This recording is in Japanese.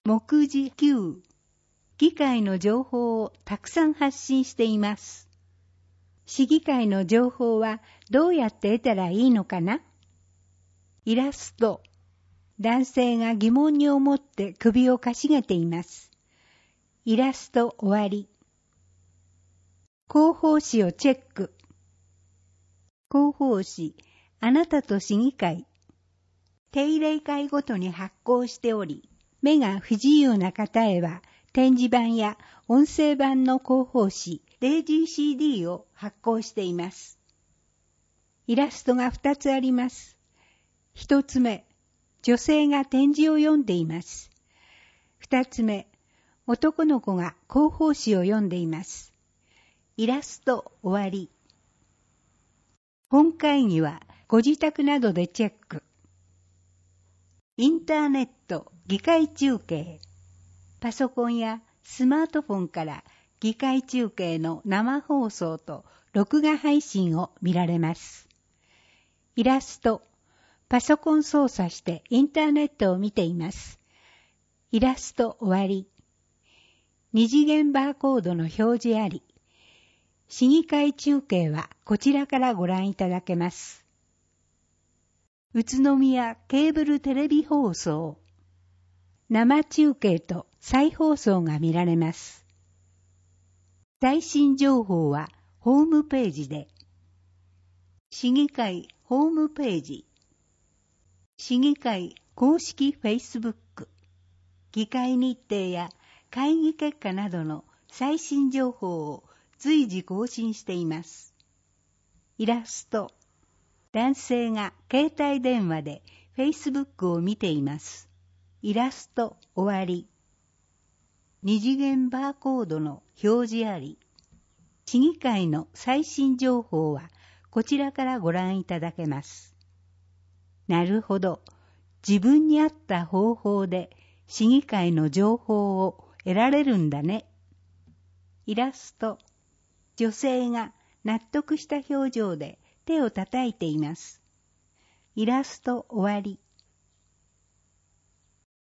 目次9、議会の情報をたくさん発信しています。市議会の情報はどうやって得たらいいのかな？イラスト。男性が疑問に思って首をかしげています。イラスト終わり。広報誌をチェック。広報誌、あなたと市議会。定例会ごとに発行しており、目が不自由な方へは展示版や音声版の広報誌、レイジー CD を発行しています。イラストが2つあります。1つ目、女性が展示を読んでいます。2つ目、男の子が広報誌を読んでいます。イラスト終わり。本会議はご自宅などでチェック。インターネット議会中継。パソコンやスマートフォンから議会中継の生放送と録画配信を見られます。イラスト。パソコン操作してインターネットを見ています。イラスト終わり。二次元バーコードの表示あり。市議会中継はこちらからご覧いただけます。宇都宮ケーブルテレビ放送。生中継と再放送が見られます。最新情報はホームページで。市議会ホームページ。市議会公式フェイスブック。議会日程や会議結果などの最新情報を随時更新しています。イラスト。男性が携帯電話で Facebook を見ています。イラスト終わり。二次元バーコードの表示あり。市議会の最新情報はこちらからご覧いただけます。なるほど。自分に合った方法で市議会の情報を得られるんだね。イラスト。女性が納得した表情で手を叩いています。イラスト終わり。